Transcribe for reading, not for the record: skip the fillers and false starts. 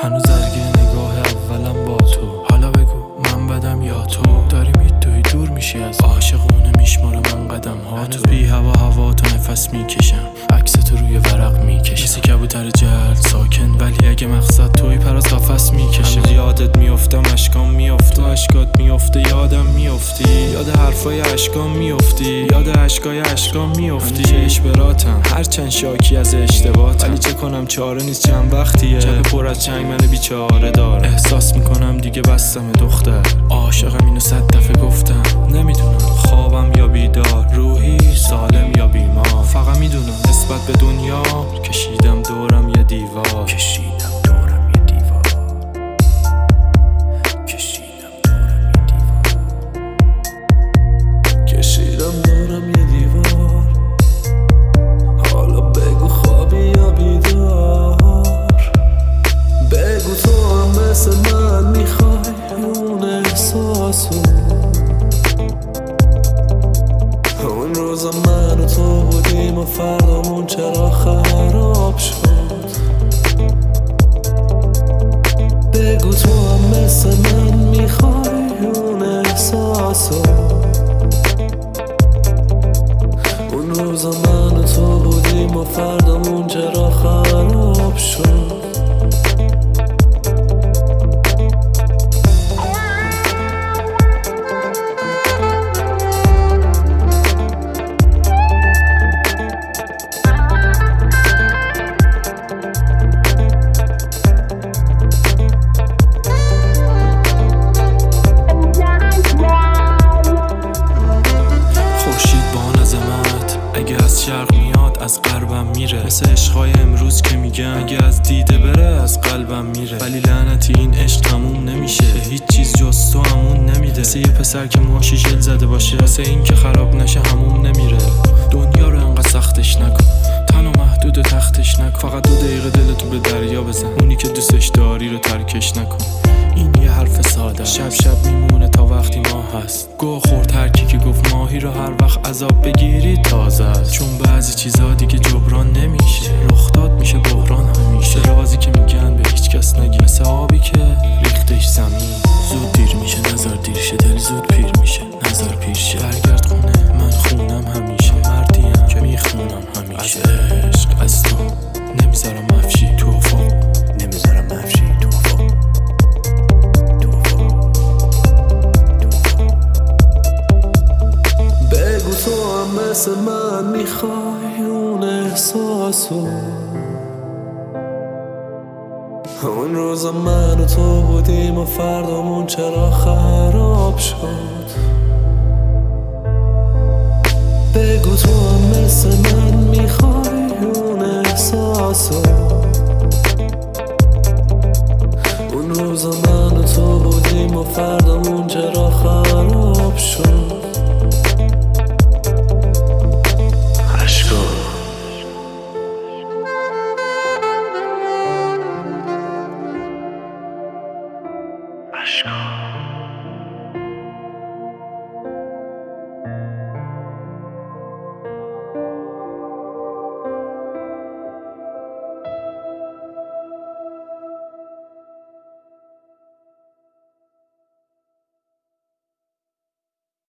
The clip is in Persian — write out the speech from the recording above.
هنوز درگیر نگاه اولم با تو. حالا بگو من بدم یا تو؟ داری میدوی دور میشی از عاشقونه، میشمارم من قدم ها. هنوز بی هوا تو نفس میکشم، عکس تو روی ورق میکشم. مثل کبوتر جلد ساکن، ولی اگه مقصد توی پراز قفس میکشم. هنوز یادت میافتم، اشکام میافته، اشکات میافته، یادم میافتی. یاد حرفای اشکام میافتی، یاد اشکای اشکام میافتی. چشم هرچند شاکی از اشتباهتم، ولی چه کنم چاره نیست، چند وقتیه شب پر از چنگ من بیچاره داره. احساس میکنم دیگه بستم دختر، عاشقم اینو 100 دفعه گفتم. نمیدونم خوابم یا بیدار، روحی سالم یا بیمار. فقط میدونم نسبت به دنیا کشیدم دورم یه دیوار. حالا بگو خوابی یا بیدار، بگو تو هم مثل من میخوای اون احساسو. اون روزا من و تو بودیم و فردامون چرا خراب شد. بگو تو هم مثل من میخوای اون احساسو. اون روزا من و تو بودیم و فردامون چرا خراب شد. اگه از شرق میاد از غربم میره، مثل عشقای امروز که میگن اگه از دیده بره از قلبم میره. ولی لعنتی این عشق تموم نمیشه، هیچ چیز جز تو همون نمیده. مثل یه پسر که موهاش ژل زده باشه، مثل این که خراب نشه هموم نمیره. دنیا رو انقدر سختش نکن، تن و محدود و تختش نکن. فقط 2 دقیقه دلتو به دریا بزن، اونی که دوستش داری رو ترکش نکن. این یه حرف ساده، شب میمونه تا وقتی ماه هست. گوه خورد هر کی که گفت ماهی رو هر وقت عذاب بگیری تازه است. چون بعضی چیزا دیگه جبران نمیشه، رخ داد میشه بحران همیشه. رازی که میگن به هیچ کس نگی، مثل آبی که ریختش زمین. زود دیر میشه نظر دیر شه، دل زود پیر میشه نظر پیر شه. برگرد خونه من خونم همیشه، مردیم که میخونم همیشه. از عشق از تو نمیذارم افشی تو افق، نمیذارم افشی تو افق. بگو تو هم مثل من میخوای اون احساسو. اون روزا من و تو بودیم و فردامون چرا خراب شد. بگو تو هم مثل من میخوای اون احساسو. اون روزا من و تو بودیم و فردامون چرا خراب شد.